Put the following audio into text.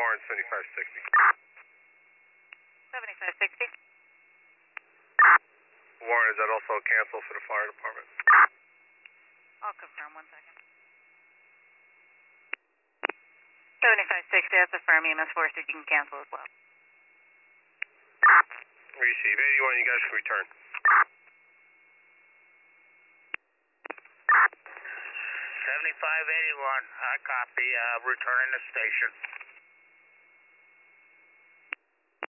Warren 7560. 7560. Warren, is that also a cancel for the fire department? I'll confirm 1 second. 7560, that's a firm EMS 4, so you can cancel as well. Receive. 81, you guys can return. 7581, I copy, returning to station.